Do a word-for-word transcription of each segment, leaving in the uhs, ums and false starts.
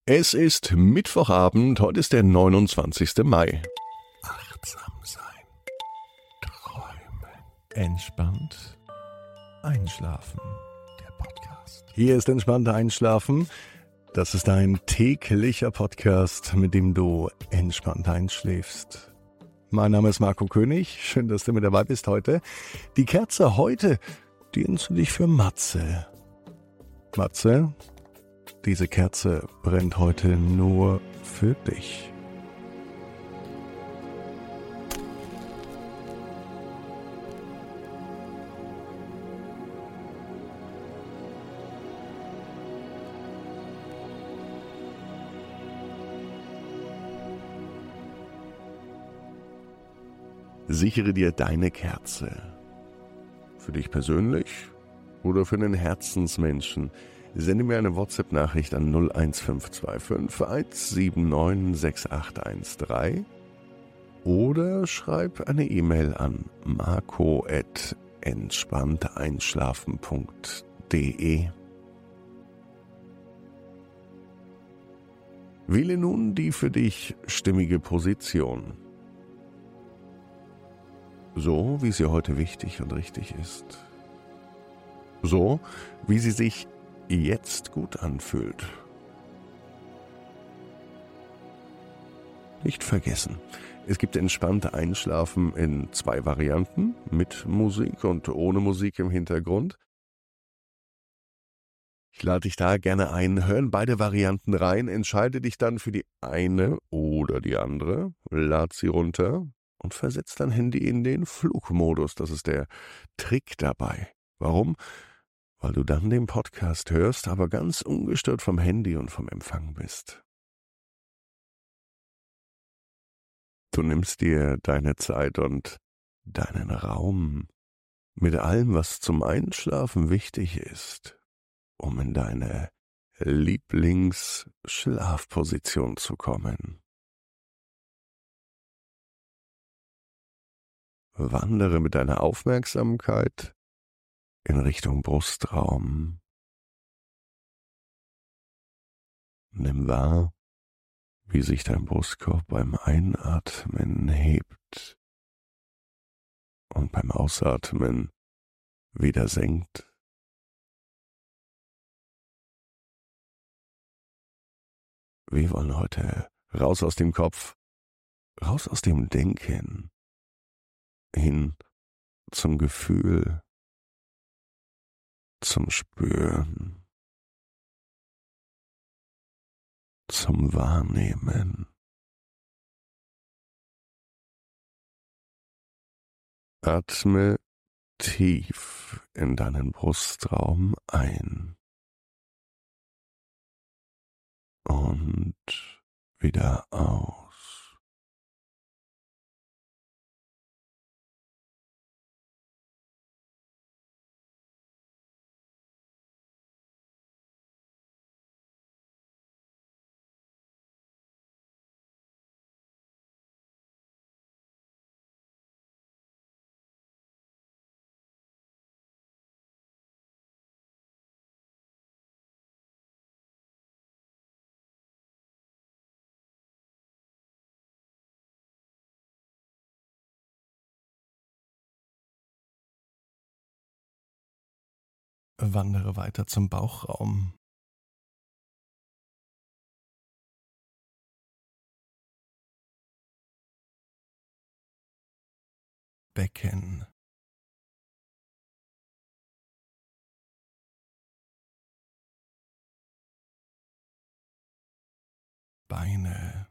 Es ist Mittwochabend, heute ist der neunundzwanzigster Mai. Achtsam sein, träumen, entspannt einschlafen. Der Podcast. Hier ist entspannt einschlafen. Das ist ein täglicher Podcast, mit dem du entspannt einschläfst. Mein Name ist Marco König. Schön, dass du mit dabei bist heute. Die Kerze heute, die entzünde ich für Matze. Matze, diese Kerze brennt heute nur für dich. Sichere dir deine Kerze. Für dich persönlich oder für einen Herzensmenschen. Sende mir eine WhatsApp-Nachricht an null eins fünf zwei fünf eins sieben neun sechs acht eins drei oder schreib eine E-Mail an marco at entspannteinschlafen punkt de. Wähle nun die für dich stimmige Position. So, wie sie heute wichtig und richtig ist. So, wie sie sich jetzt gut anfühlt. Nicht vergessen, es gibt entspannte Einschlafen in zwei Varianten, mit Musik und ohne Musik im Hintergrund. Ich lade dich da gerne ein, hör in beide Varianten rein, entscheide dich dann für die eine oder die andere, lad sie runter und versetz dein Handy in den Flugmodus. Das ist der Trick dabei. Warum? Weil du dann den Podcast hörst, aber ganz ungestört vom Handy und vom Empfang bist. Du nimmst dir deine Zeit und deinen Raum mit allem, was zum Einschlafen wichtig ist, um in deine Lieblingsschlafposition zu kommen. Wandere mit deiner Aufmerksamkeit in Richtung Brustraum. Nimm wahr, wie sich dein Brustkorb beim Einatmen hebt und beim Ausatmen wieder senkt. Wir wollen heute raus aus dem Kopf, raus aus dem Denken, hin zum Gefühl, zum Spüren, zum Wahrnehmen. Atme tief in deinen Brustraum ein und wieder aus. Wandere weiter zum Bauchraum. Becken. Beine.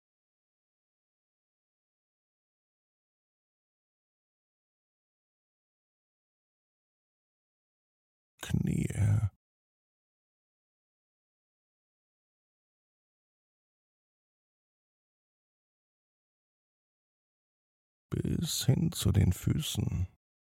Knie. Bis hin zu den Füßen.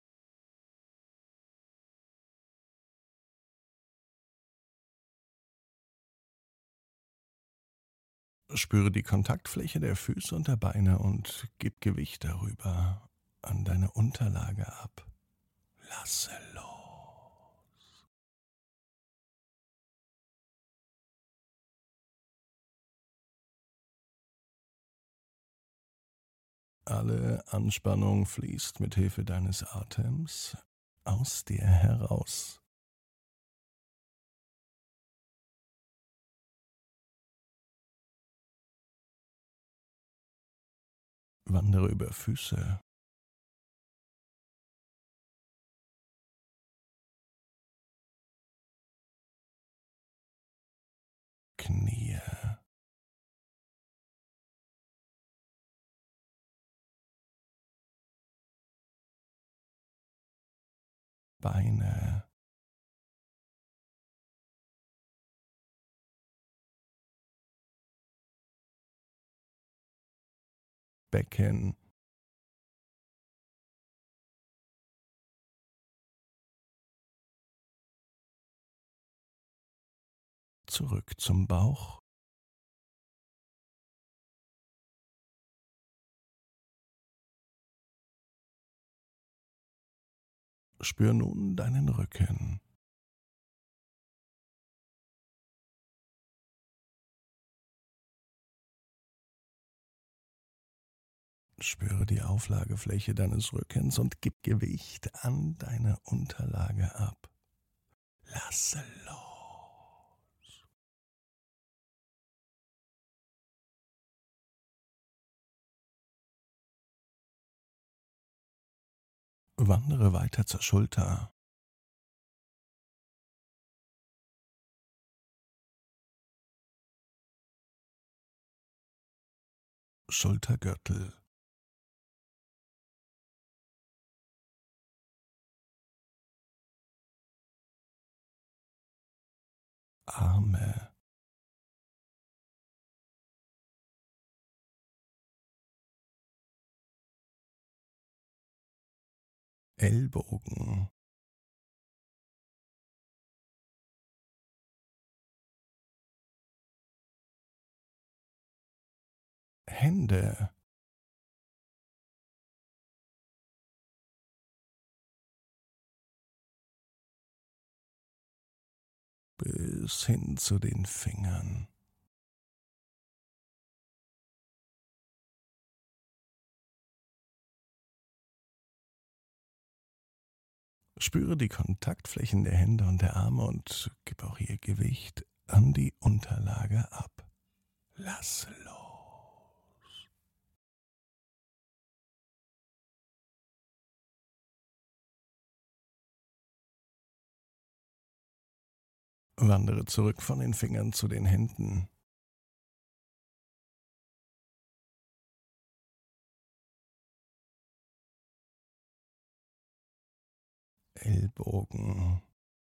Spüre die Kontaktfläche der Füße und der Beine und gib Gewicht darüber an deine Unterlage ab. Lasse los. Alle Anspannung fließt mit Hilfe deines Atems aus dir heraus. Wandere über Füße, Knie, Beine, Becken, zurück zum Bauch, spür nun deinen Rücken. Spüre die Auflagefläche deines Rückens und gib Gewicht an deine Unterlage ab. Lasse los. Wandere weiter zur Schulter. Schultergürtel. Arme. Ellbogen. Hände. Bis hin zu den Fingern. Spüre die Kontaktflächen der Hände und der Arme und gib auch ihr Gewicht an die Unterlage ab. Lass los. Wandere zurück von den Fingern zu den Händen. Ellbogen.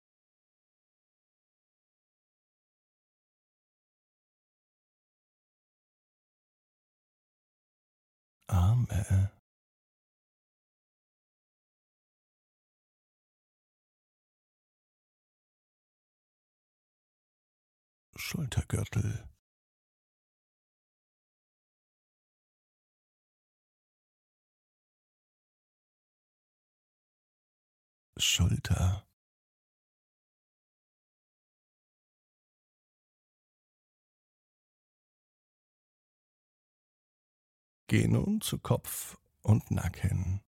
Arme. Schultergürtel. Schulter. Geh nun zu Kopf und Nacken.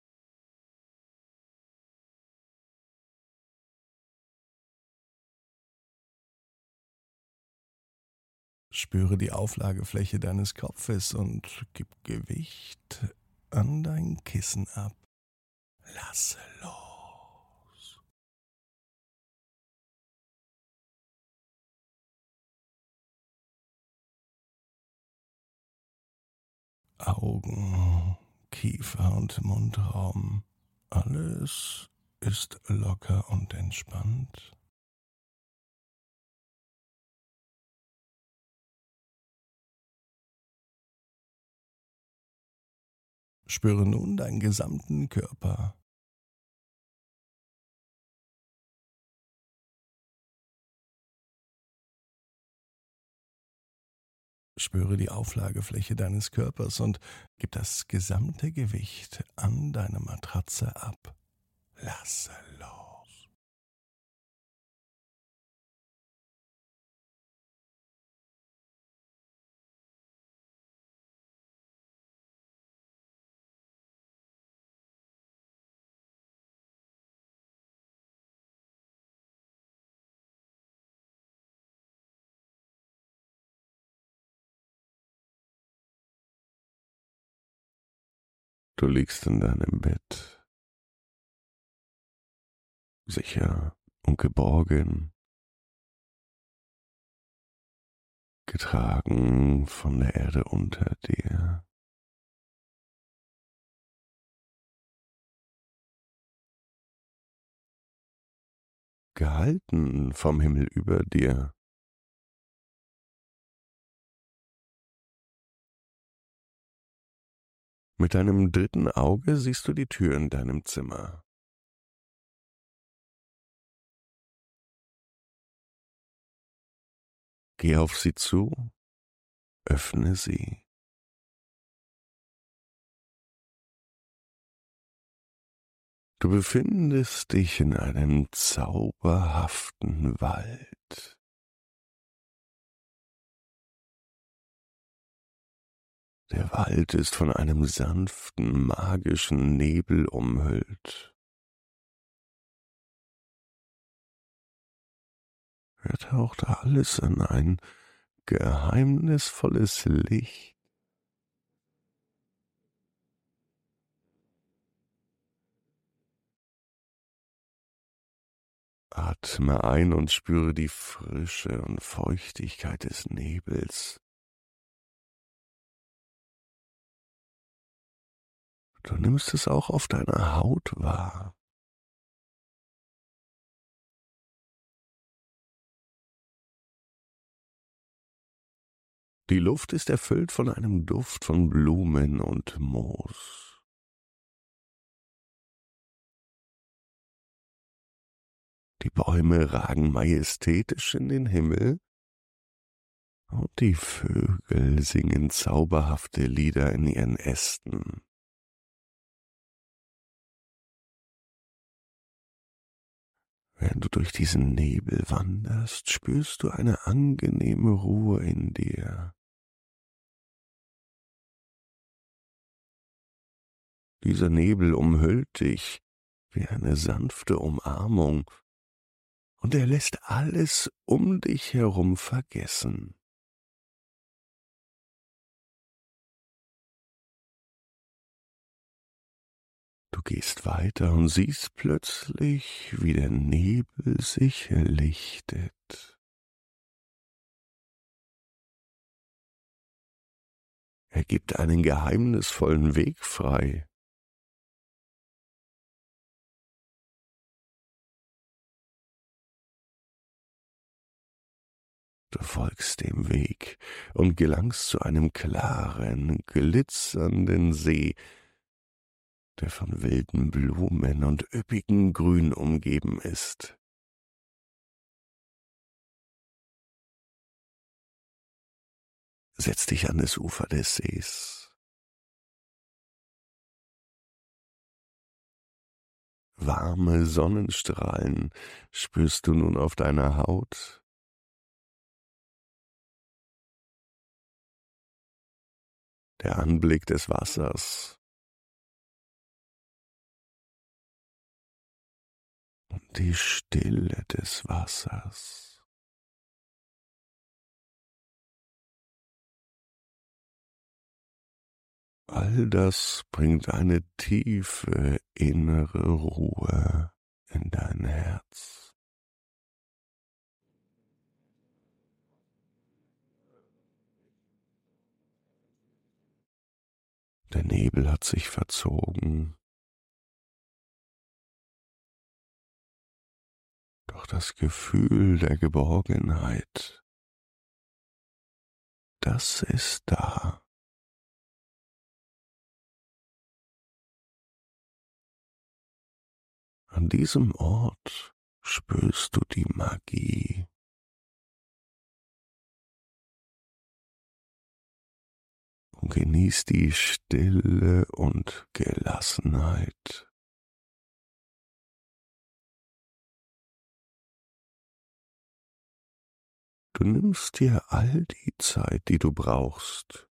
Spüre die Auflagefläche deines Kopfes und gib Gewicht an dein Kissen ab. Lasse los. Augen, Kiefer und Mundraum. Alles ist locker und entspannt. Spüre nun deinen gesamten Körper. Spüre die Auflagefläche deines Körpers und gib das gesamte Gewicht an deine Matratze ab. Lasse los. Du liegst in deinem Bett, sicher und geborgen, getragen von der Erde unter dir. Gehalten vom Himmel über dir. Mit deinem dritten Auge siehst du die Tür in deinem Zimmer. Geh auf sie zu, öffne sie. Du befindest dich in einem zauberhaften Wald. Der Wald ist von einem sanften, magischen Nebel umhüllt. Er taucht alles in ein geheimnisvolles Licht. Atme ein und spüre die Frische und Feuchtigkeit des Nebels. Du nimmst es auch auf deiner Haut wahr. Die Luft ist erfüllt von einem Duft von Blumen und Moos. Die Bäume ragen majestätisch in den Himmel und die Vögel singen zauberhafte Lieder in ihren Ästen. Während du durch diesen Nebel wanderst, spürst du eine angenehme Ruhe in dir. Dieser Nebel umhüllt dich wie eine sanfte Umarmung und er lässt alles um dich herum vergessen. Du gehst weiter und siehst plötzlich, wie der Nebel sich lichtet. Er gibt einen geheimnisvollen Weg frei. Du folgst dem Weg und gelangst zu einem klaren, glitzernden See, der von wilden Blumen und üppigem Grün umgeben ist. Setz dich an das Ufer des Sees. Warme Sonnenstrahlen spürst du nun auf deiner Haut. Der Anblick des Wassers und die Stille des Wassers. All das bringt eine tiefe innere Ruhe in dein Herz. Der Nebel hat sich verzogen, doch das Gefühl der Geborgenheit, das ist da. An diesem Ort spürst du die Magie. Und genießt die Stille und Gelassenheit. Du nimmst dir all die Zeit, die du brauchst,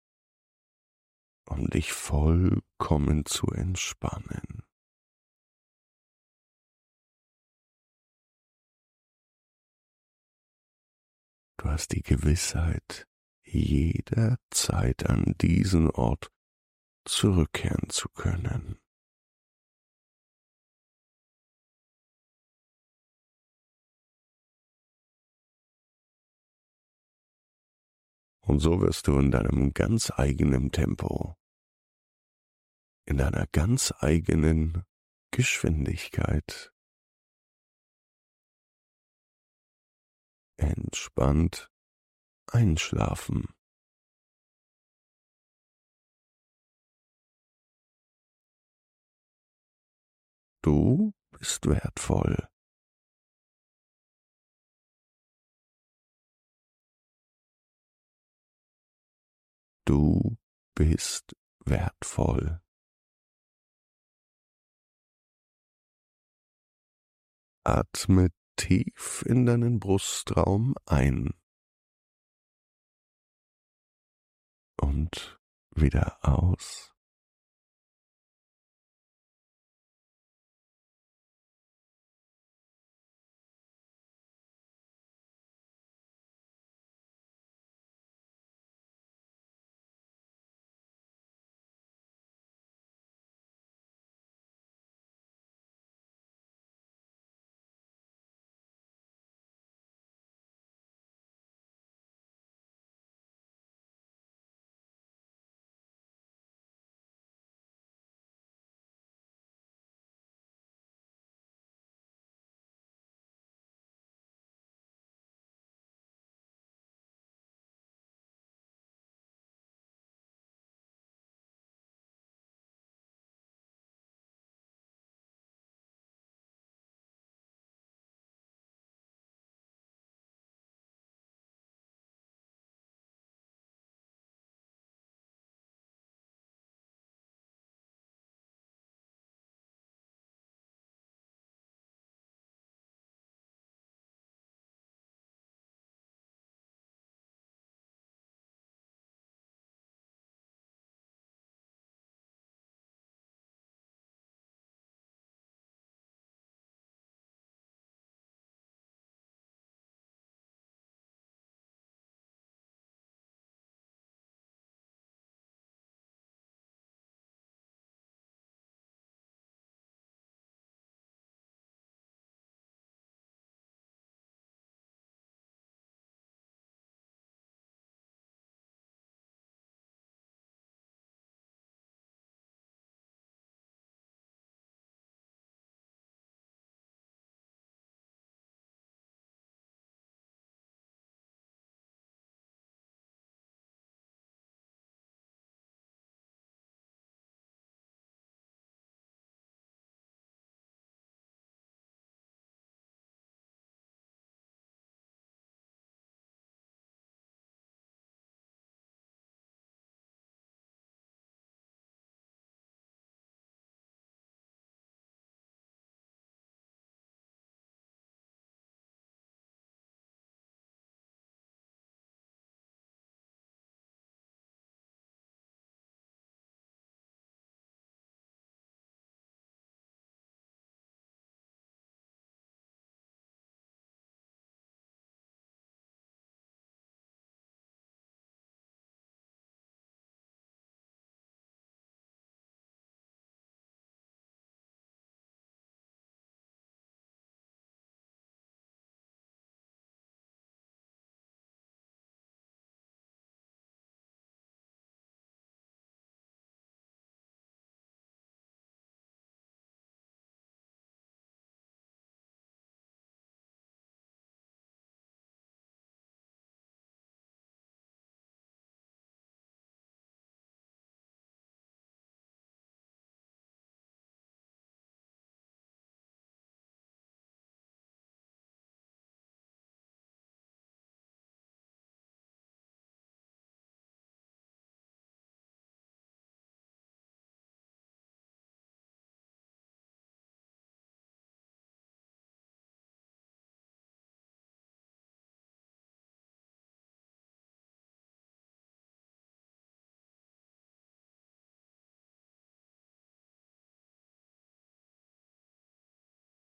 um dich vollkommen zu entspannen. Du hast die Gewissheit, jederzeit an diesen Ort zurückkehren zu können. Und so wirst du in deinem ganz eigenen Tempo, in deiner ganz eigenen Geschwindigkeit entspannt einschlafen. Du bist wertvoll. Du bist wertvoll. Atme tief in deinen Brustraum ein und wieder aus.